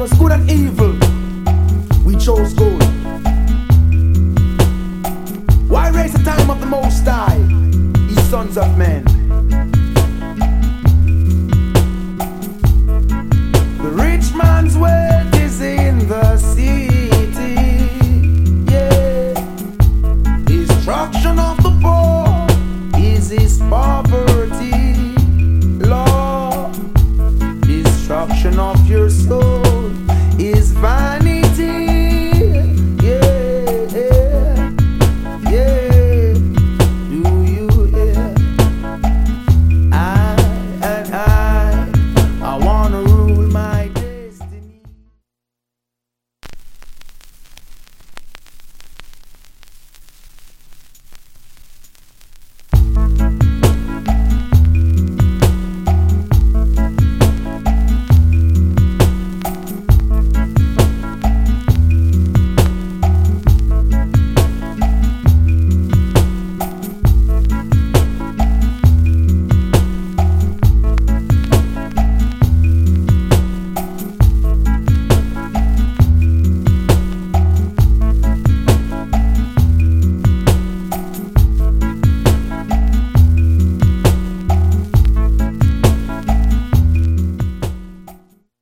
was good and evil, we chose good. Why raise the time of the Most High, ye sons of men?